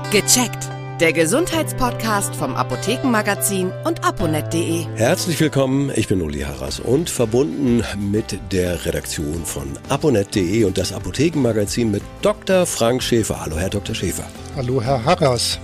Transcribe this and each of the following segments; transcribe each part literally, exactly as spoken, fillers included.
Gecheckt. Der Gesundheitspodcast vom Apothekenmagazin und aponet punkt de. Herzlich willkommen, ich bin Uli Harras und verbunden mit der Redaktion von aponet punkt de und das Apothekenmagazin mit Doktor Frank Schäfer. Hallo, Herr Doktor Schäfer. Hallo, Herr Harras.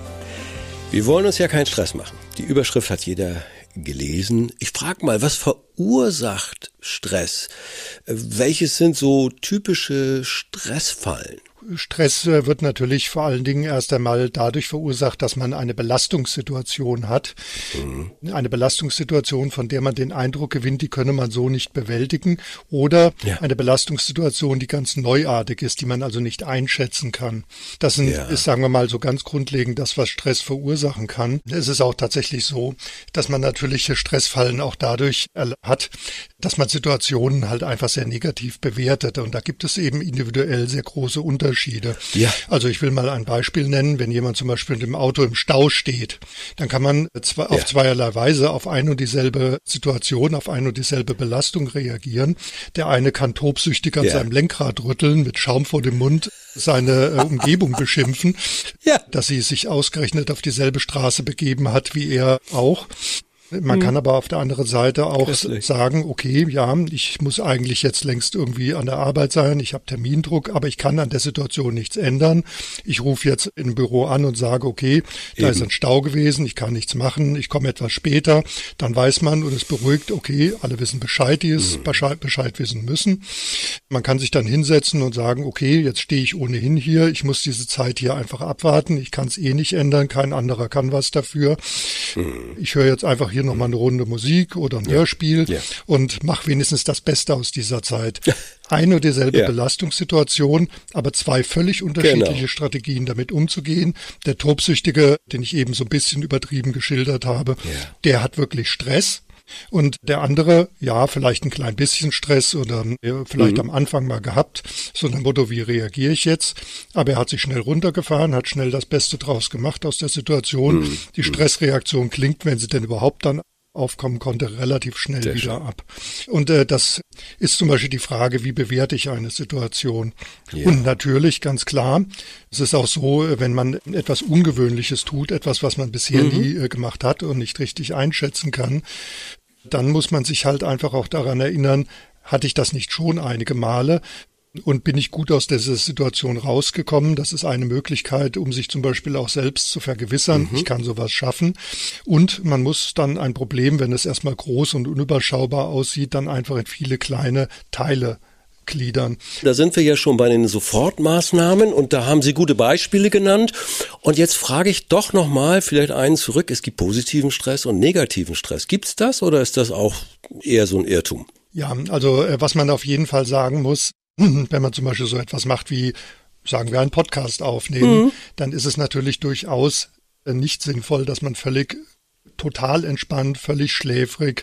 Wir wollen uns ja keinen Stress machen. Die Überschrift hat jeder gelesen. Ich frage mal, was verursacht Stress? Welches sind so typische Stressfallen? Stress wird natürlich vor allen Dingen erst einmal dadurch verursacht, dass man eine Belastungssituation hat. Mhm. Eine Belastungssituation, von der man den Eindruck gewinnt, die könne man so nicht bewältigen. Oder ja. eine Belastungssituation, die ganz neuartig ist, die man also nicht einschätzen kann. Das sind, ja. ist, sagen wir mal, so ganz grundlegend das, was Stress verursachen kann. Es ist auch tatsächlich so, dass man natürliche Stressfallen auch dadurch hat, dass man Situationen halt einfach sehr negativ bewertet. Und da gibt es eben individuell sehr große Unterschiede. Ja. Also ich will mal ein Beispiel nennen. Wenn jemand zum Beispiel mit dem Auto im Stau steht, dann kann man zwei, ja. auf zweierlei Weise auf ein und dieselbe Situation, auf ein und dieselbe Belastung reagieren. Der eine kann tobsüchtig an ja. seinem Lenkrad rütteln, mit Schaum vor dem Mund seine äh, Umgebung beschimpfen, ja. dass sie sich ausgerechnet auf dieselbe Straße begeben hat, wie er auch. Man kann aber auf der anderen Seite auch Christlich. sagen, okay, ja, ich muss eigentlich jetzt längst irgendwie an der Arbeit sein, ich habe Termindruck, aber ich kann an der Situation nichts ändern. Ich rufe jetzt im Büro an und sage, okay, da Eben. ist ein Stau gewesen, ich kann nichts machen, ich komme etwas später. Dann weiß man und es beruhigt, okay, alle wissen Bescheid, die es mhm. Bescheid, Bescheid wissen müssen. Man kann sich dann hinsetzen und sagen, okay, jetzt stehe ich ohnehin hier, ich muss diese Zeit hier einfach abwarten, ich kann es eh nicht ändern, kein anderer kann was dafür. Mhm. Ich höre jetzt einfach hier noch mal eine Runde Musik oder ein ja. Hörspiel ja. und mach wenigstens das Beste aus dieser Zeit. Eine und dieselbe ja. Belastungssituation, aber zwei völlig unterschiedliche genau. Strategien, damit umzugehen. Der Tobsüchtige, den ich eben so ein bisschen übertrieben geschildert habe, ja. der hat wirklich Stress. Und der andere, ja, vielleicht ein klein bisschen Stress oder vielleicht mhm. am Anfang mal gehabt, so ein Motto, wie reagiere ich jetzt? Aber er hat sich schnell runtergefahren, hat schnell das Beste draus gemacht aus der Situation. Mhm. Die Stressreaktion klingt, wenn sie denn überhaupt dann aufkommen konnte, relativ schnell Sehr wieder schön. ab. Und äh, das ist zum Beispiel die Frage, wie bewerte ich eine Situation? Ja. Und natürlich, ganz klar, es ist auch so, wenn man etwas Ungewöhnliches tut, etwas, was man bisher mhm. nie äh, gemacht hat und nicht richtig einschätzen kann, dann muss man sich halt einfach auch daran erinnern, hatte ich das nicht schon einige Male? Und bin ich gut aus dieser Situation rausgekommen? Das ist eine Möglichkeit, um sich zum Beispiel auch selbst zu vergewissern. Mhm. Ich kann sowas schaffen. Und man muss dann ein Problem, wenn es erstmal groß und unüberschaubar aussieht, dann einfach in viele kleine Teile gliedern. Da sind wir ja schon bei den Sofortmaßnahmen und da haben Sie gute Beispiele genannt. Und jetzt frage ich doch nochmal vielleicht einen zurück. Es gibt positiven Stress und negativen Stress. Gibt's das oder ist das auch eher so ein Irrtum? Ja, also was man auf jeden Fall sagen muss, wenn man zum Beispiel so etwas macht wie, sagen wir, einen Podcast aufnehmen, mhm. dann ist es natürlich durchaus nicht sinnvoll, dass man völlig total entspannt, völlig schläfrig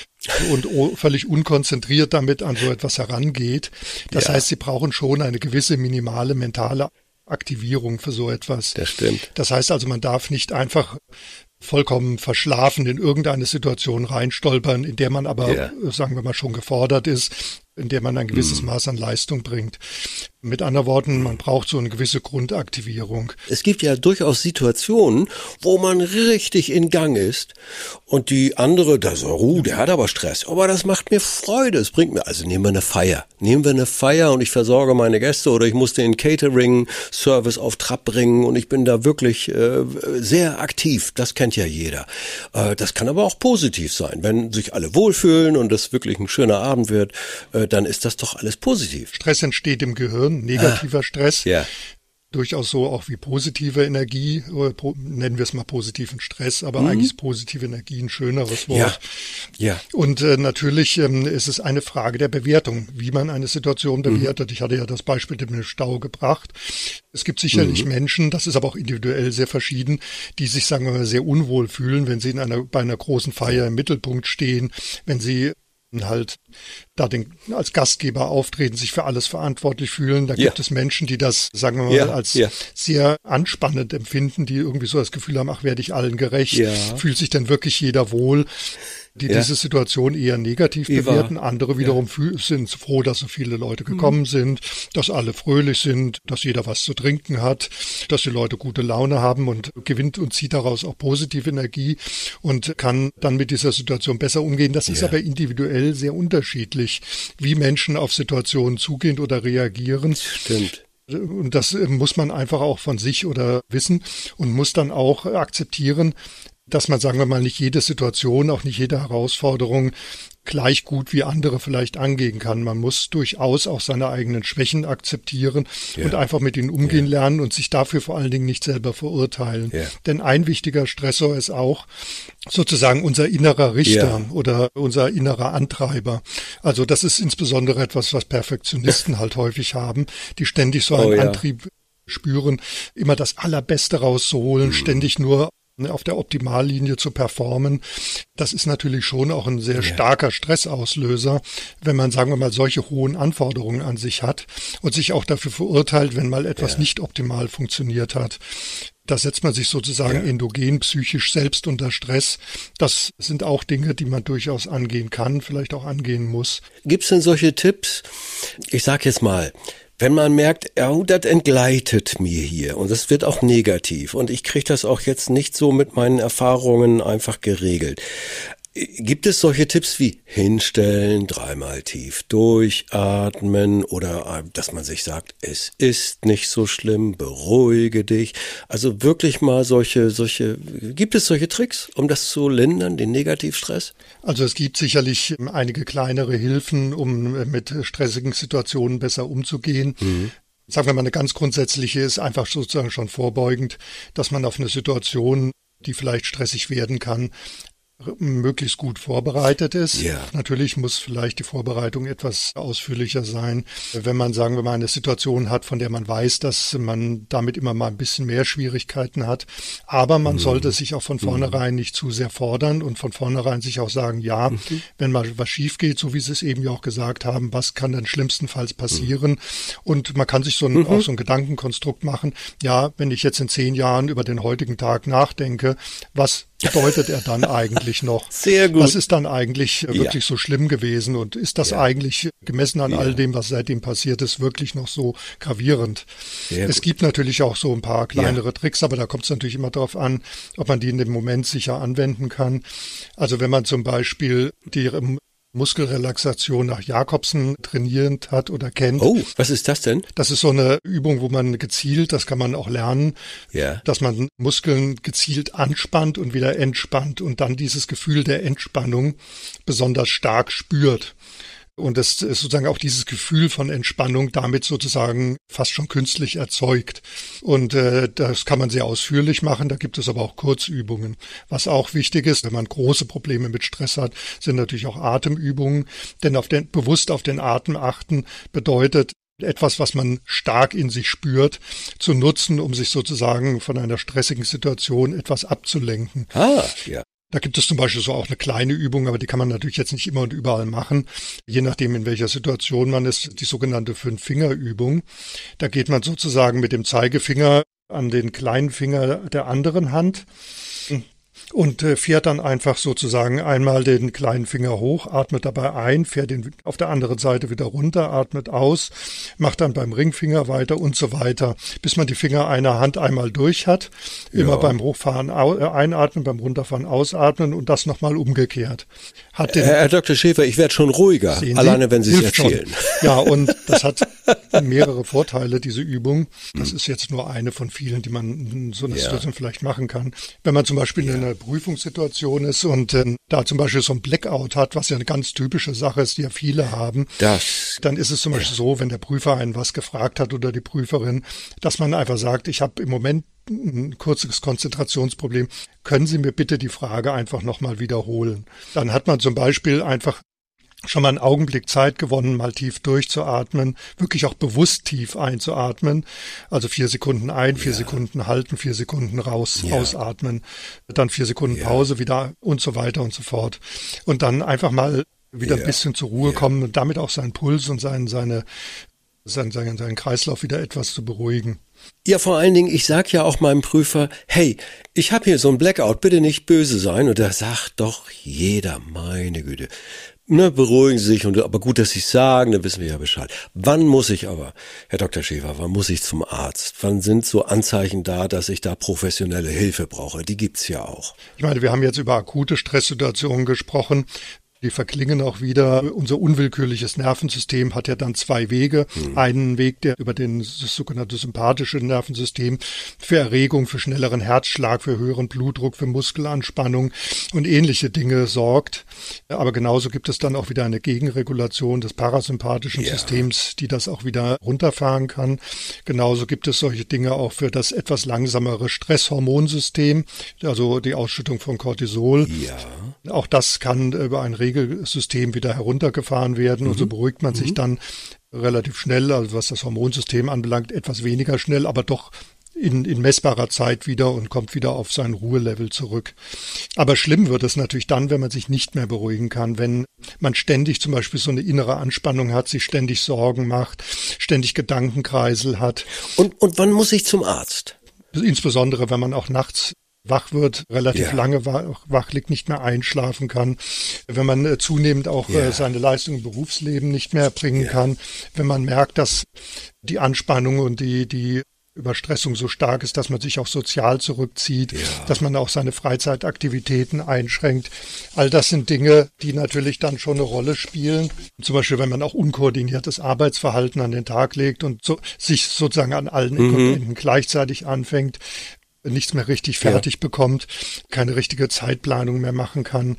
und völlig unkonzentriert damit an so etwas herangeht. Das ja. heißt, Sie brauchen schon eine gewisse minimale mentale Aktivierung für so etwas. Das stimmt. Das heißt also, man darf nicht einfach vollkommen verschlafen in irgendeine Situation reinstolpern, in der man aber, ja. sagen wir mal, schon gefordert ist, in der man ein gewisses mhm. Maß an Leistung bringt. Mit anderen Worten, man braucht so eine gewisse Grundaktivierung. Es gibt ja durchaus Situationen, wo man richtig in Gang ist und die andere, da so, oh, der hat aber Stress, aber das macht mir Freude, es bringt mir, also nehmen wir eine Feier, nehmen wir eine Feier und ich versorge meine Gäste oder ich muss den Catering-Service auf Trab bringen und ich bin da wirklich äh, sehr aktiv, das kennt ja jeder. Äh, das kann aber auch positiv sein, wenn sich alle wohlfühlen und es wirklich ein schöner Abend wird, äh, dann ist das doch alles positiv. Stress entsteht im Gehirn, negativer ah, Stress. Ja. Durchaus so auch wie positive Energie, oder po, nennen wir es mal positiven Stress, aber mhm. eigentlich ist positive Energie ein schöneres Wort. Ja. Ja. Und äh, natürlich ähm, ist es eine Frage der Bewertung, wie man eine Situation bewertet. Mhm. Ich hatte ja das Beispiel mit dem Stau gebracht. Es gibt sicherlich mhm. Menschen, das ist aber auch individuell sehr verschieden, die sich, sagen wir mal, sehr unwohl fühlen, wenn sie in einer bei einer großen Feier im Mittelpunkt stehen, wenn sie halt da den, als Gastgeber auftreten, sich für alles verantwortlich fühlen. Da ja. gibt es Menschen, die das, sagen wir mal, ja. als ja. sehr anspannend empfinden, die irgendwie so das Gefühl haben, ach, werde ich allen gerecht? Ja. Fühlt sich denn wirklich jeder wohl? Die ja. diese Situation eher negativ Eva. bewerten. Andere wiederum ja. sind froh, dass so viele Leute gekommen mhm. sind, dass alle fröhlich sind, dass jeder was zu trinken hat, dass die Leute gute Laune haben und gewinnt und zieht daraus auch positive Energie und kann dann mit dieser Situation besser umgehen. Das ja. ist aber individuell sehr unterschiedlich, wie Menschen auf Situationen zugehen oder reagieren. Stimmt. Und das muss man einfach auch von sich oder wissen und muss dann auch akzeptieren, dass man, sagen wir mal, nicht jede Situation, auch nicht jede Herausforderung gleich gut wie andere vielleicht angehen kann. Man muss durchaus auch seine eigenen Schwächen akzeptieren ja. und einfach mit ihnen umgehen ja. lernen und sich dafür vor allen Dingen nicht selber verurteilen. Ja. Denn ein wichtiger Stressor ist auch sozusagen unser innerer Richter ja. oder unser innerer Antreiber. Also das ist insbesondere etwas, was Perfektionisten halt häufig haben, die ständig so einen oh, ja. Antrieb spüren, immer das Allerbeste rauszuholen, mhm. ständig nur auf der Optimallinie zu performen. Das ist natürlich schon auch ein sehr starker Stressauslöser, wenn man, sagen wir mal, solche hohen Anforderungen an sich hat und sich auch dafür verurteilt, wenn mal etwas ja. nicht optimal funktioniert hat. Da setzt man sich sozusagen ja. endogen, psychisch selbst unter Stress. Das sind auch Dinge, die man durchaus angehen kann, vielleicht auch angehen muss. Gibt's denn solche Tipps? Ich sag jetzt mal, wenn man merkt, oh, das entgleitet mir hier und es wird auch negativ und ich kriege das auch jetzt nicht so mit meinen Erfahrungen einfach geregelt. Gibt es solche Tipps wie hinstellen, dreimal tief durchatmen oder dass man sich sagt, es ist nicht so schlimm, beruhige dich. Also wirklich mal solche, solche, gibt es solche Tricks, um das zu lindern, den Negativstress? Also es gibt sicherlich einige kleinere Hilfen, um mit stressigen Situationen besser umzugehen. Mhm. Sagen wir mal, eine ganz grundsätzliche ist einfach sozusagen schon vorbeugend, dass man auf eine Situation, die vielleicht stressig werden kann, möglichst gut vorbereitet ist. Ja. Natürlich muss vielleicht die Vorbereitung etwas ausführlicher sein. Wenn man, sagen wir mal, eine Situation hat, von der man weiß, dass man damit immer mal ein bisschen mehr Schwierigkeiten hat. Aber man mhm. sollte sich auch von vornherein mhm. nicht zu sehr fordern und von vornherein sich auch sagen, ja, mhm. wenn mal was schief geht, so wie Sie es eben ja auch gesagt haben, was kann denn schlimmstenfalls passieren? Mhm. Und man kann sich so ein, mhm. auch so ein Gedankenkonstrukt machen. Ja, wenn ich jetzt in zehn Jahren über den heutigen Tag nachdenke, was bedeutet er dann eigentlich noch? Sehr gut. Was ist dann eigentlich ja. wirklich so schlimm gewesen und ist das ja. eigentlich gemessen an ja. all dem, was seitdem passiert ist, wirklich noch so gravierend? Sehr es gut. Gibt natürlich auch so ein paar kleinere ja. Tricks, aber da kommt es natürlich immer darauf an, ob man die in dem Moment sicher anwenden kann. Also wenn man zum Beispiel die Muskelrelaxation nach Jakobsen trainiert hat oder kennt. Oh, was ist das denn? Das ist so eine Übung, wo man gezielt, das kann man auch lernen, ja. dass man Muskeln gezielt anspannt und wieder entspannt und dann dieses Gefühl der Entspannung besonders stark spürt. Und das ist sozusagen auch dieses Gefühl von Entspannung damit sozusagen fast schon künstlich erzeugt. Und äh, das kann man sehr ausführlich machen, da gibt es aber auch Kurzübungen. Was auch wichtig ist, wenn man große Probleme mit Stress hat, sind natürlich auch Atemübungen. Denn auf den, bewusst auf den Atem achten bedeutet, etwas, was man stark in sich spürt, zu nutzen, um sich sozusagen von einer stressigen Situation etwas abzulenken. Ah, ja. Da gibt es zum Beispiel so auch eine kleine Übung, aber die kann man natürlich jetzt nicht immer und überall machen, je nachdem, in welcher Situation man ist, die sogenannte Fünf-Finger-Übung. Da geht man sozusagen mit dem Zeigefinger an den kleinen Finger der anderen Hand und fährt dann einfach sozusagen einmal den kleinen Finger hoch, atmet dabei ein, fährt den auf der anderen Seite wieder runter, atmet aus, macht dann beim Ringfinger weiter und so weiter, bis man die Finger einer Hand einmal durch hat. Immer ja. beim Hochfahren einatmen, beim Runterfahren ausatmen und das nochmal umgekehrt. Hat den, Herr Doktor Schäfer, ich werde schon ruhiger, alleine wenn Sie es erzählen. Schon. Ja, und das hat mehrere Vorteile, diese Übung. Das hm. ist jetzt nur eine von vielen, die man in so einer ja. Situation vielleicht machen kann. Wenn man zum Beispiel ja. in einer Prüfungssituation ist und äh, da zum Beispiel so ein Blackout hat, was ja eine ganz typische Sache ist, die ja viele haben, das, dann ist es zum Beispiel ja. so, wenn der Prüfer einen was gefragt hat oder die Prüferin, dass man einfach sagt, ich habe im Moment ein kurzes Konzentrationsproblem. Können Sie mir bitte die Frage einfach nochmal wiederholen? Dann hat man zum Beispiel einfach schon mal einen Augenblick Zeit gewonnen, mal tief durchzuatmen, wirklich auch bewusst tief einzuatmen. Also vier Sekunden ein, vier ja. Sekunden halten, vier Sekunden raus, ja. ausatmen, dann vier Sekunden ja. Pause wieder und so weiter und so fort. Und dann einfach mal wieder ja. ein bisschen zur Ruhe ja. kommen und damit auch seinen Puls und seinen, seine, seinen, seinen, seinen Kreislauf wieder etwas zu beruhigen. Ja, vor allen Dingen, ich sag ja auch meinem Prüfer, hey, ich habe hier so ein Blackout, bitte nicht böse sein. Und da sagt doch jeder, meine Güte, ne, beruhigen Sie sich. Und, aber gut, dass Sie es sagen, dann wissen wir ja Bescheid. Wann muss ich aber, Herr Doktor Schäfer, wann muss ich zum Arzt? Wann sind so Anzeichen da, dass ich da professionelle Hilfe brauche? Die gibt's ja auch. Ich meine, wir haben jetzt über akute Stresssituationen gesprochen. Die verklingen auch wieder. Unser unwillkürliches Nervensystem hat ja dann zwei Wege. Hm. Einen Weg, der über den, das sogenannte sympathische Nervensystem für Erregung, für schnelleren Herzschlag, für höheren Blutdruck, für Muskelanspannung und ähnliche Dinge sorgt. Aber genauso gibt es dann auch wieder eine Gegenregulation des parasympathischen ja. Systems, die das auch wieder runterfahren kann. Genauso gibt es solche Dinge auch für das etwas langsamere Stresshormonsystem, also die Ausschüttung von Cortisol. Ja. Auch das kann über ein Regelsystem wieder heruntergefahren werden mhm. und so beruhigt man mhm. sich dann relativ schnell, also was das Hormonsystem anbelangt, etwas weniger schnell, aber doch in, in messbarer Zeit wieder und kommt wieder auf sein Ruhelevel zurück. Aber schlimm wird es natürlich dann, wenn man sich nicht mehr beruhigen kann, wenn man ständig zum Beispiel so eine innere Anspannung hat, sich ständig Sorgen macht, ständig Gedankenkreisel hat. Und, und wann muss ich zum Arzt? Insbesondere, wenn man auch nachts wach wird, relativ ja. lange wach liegt, nicht mehr einschlafen kann, wenn man äh, zunehmend auch ja. äh, seine Leistung im Berufsleben nicht mehr bringen ja. kann, wenn man merkt, dass die Anspannung und die, die Überstressung so stark ist, dass man sich auch sozial zurückzieht, ja. dass man auch seine Freizeitaktivitäten einschränkt. All das sind Dinge, die natürlich dann schon eine Rolle spielen. Zum Beispiel, wenn man auch unkoordiniertes Arbeitsverhalten an den Tag legt und so, sich sozusagen an allen Ecken und Enden gleichzeitig anfängt, nichts mehr richtig fertig ja. bekommt, keine richtige Zeitplanung mehr machen kann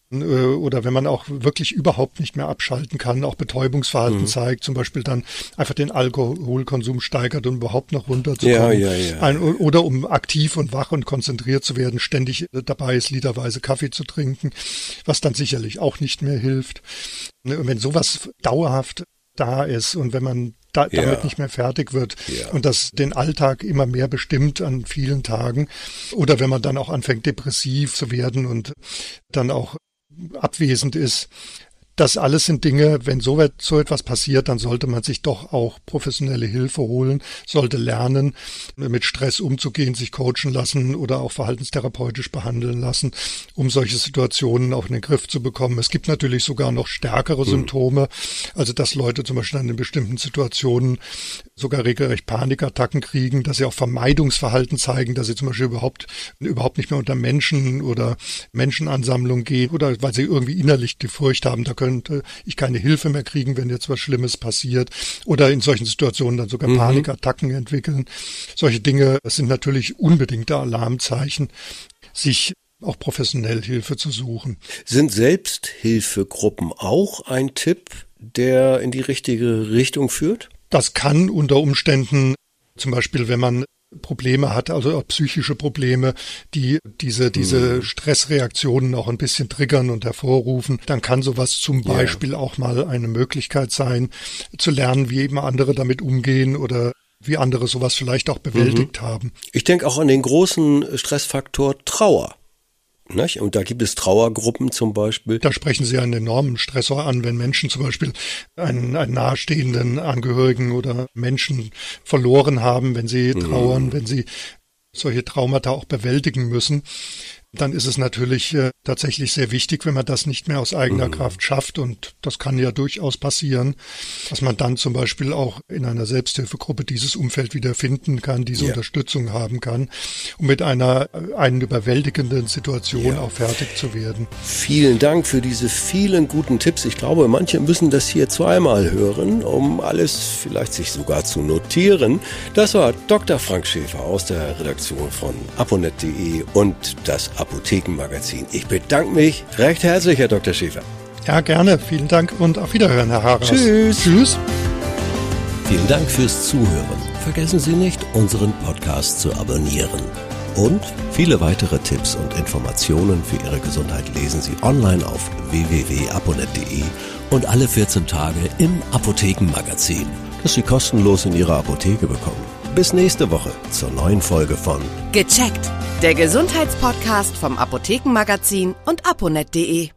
oder wenn man auch wirklich überhaupt nicht mehr abschalten kann, auch Betäubungsverhalten mhm. zeigt, zum Beispiel dann einfach den Alkoholkonsum steigert, um überhaupt noch runterzukommen. Ja, ja, ja. Ein, oder um aktiv und wach und konzentriert zu werden, ständig dabei ist, literweise Kaffee zu trinken, was dann sicherlich auch nicht mehr hilft. Wenn sowas dauerhaft da ist und wenn man da, ja. damit nicht mehr fertig wird ja. und das den Alltag immer mehr bestimmt an vielen Tagen oder wenn man dann auch anfängt depressiv zu werden und dann auch abwesend ist. Das alles sind Dinge, wenn so, so etwas passiert, dann sollte man sich doch auch professionelle Hilfe holen, sollte lernen, mit Stress umzugehen, sich coachen lassen oder auch verhaltenstherapeutisch behandeln lassen, um solche Situationen auch in den Griff zu bekommen. Es gibt natürlich sogar noch stärkere mhm. Symptome, also dass Leute zum Beispiel in bestimmten Situationen sogar regelrecht Panikattacken kriegen, dass sie auch Vermeidungsverhalten zeigen, dass sie zum Beispiel überhaupt, überhaupt nicht mehr unter Menschen oder Menschenansammlungen gehen oder weil sie irgendwie innerlich die Furcht haben, da könnte ich keine Hilfe mehr kriegen, wenn jetzt was Schlimmes passiert oder in solchen Situationen dann sogar mhm. Panikattacken entwickeln. Solche Dinge, das sind natürlich unbedingte Alarmzeichen, sich auch professionell Hilfe zu suchen. Sind Selbsthilfegruppen auch ein Tipp, der in die richtige Richtung führt? Das kann unter Umständen, zum Beispiel wenn man Probleme hat, also auch psychische Probleme, die diese diese Stressreaktionen auch ein bisschen triggern und hervorrufen, dann kann sowas zum Beispiel yeah. auch mal eine Möglichkeit sein, zu lernen, wie eben andere damit umgehen oder wie andere sowas vielleicht auch bewältigt mhm. haben. Ich denke auch an den großen Stressfaktor Trauer. Nicht? Und da gibt es Trauergruppen zum Beispiel. Da sprechen Sie einen enormen Stressor an, wenn Menschen zum Beispiel einen, einen nahestehenden Angehörigen oder Menschen verloren haben, wenn sie trauern, mhm. wenn sie solche Traumata auch bewältigen müssen. Dann ist es natürlich äh, tatsächlich sehr wichtig, wenn man das nicht mehr aus eigener mhm. Kraft schafft. Und das kann ja durchaus passieren, dass man dann zum Beispiel auch in einer Selbsthilfegruppe dieses Umfeld wieder finden kann, diese ja. Unterstützung haben kann, um mit einer einen überwältigenden Situation ja. auch fertig zu werden. Vielen Dank für diese vielen guten Tipps. Ich glaube, manche müssen das hier zweimal hören, um alles vielleicht sich sogar zu notieren. Das war Doktor Frank Schäfer aus der Redaktion von aponet punkt de und das Apothekenmagazin. Ich bedanke mich recht herzlich, Herr Doktor Schäfer. Ja, gerne. Vielen Dank und auf Wiederhören, Herr Harras. Tschüss. Tschüss. Vielen Dank fürs Zuhören. Vergessen Sie nicht, unseren Podcast zu abonnieren. Und viele weitere Tipps und Informationen für Ihre Gesundheit lesen Sie online auf w w w punkt aponet punkt de und alle vierzehn Tage im Apothekenmagazin, das Sie kostenlos in Ihrer Apotheke bekommen. Bis nächste Woche zur neuen Folge von Gecheckt, der Gesundheitspodcast vom Apothekenmagazin und aponet punkt de.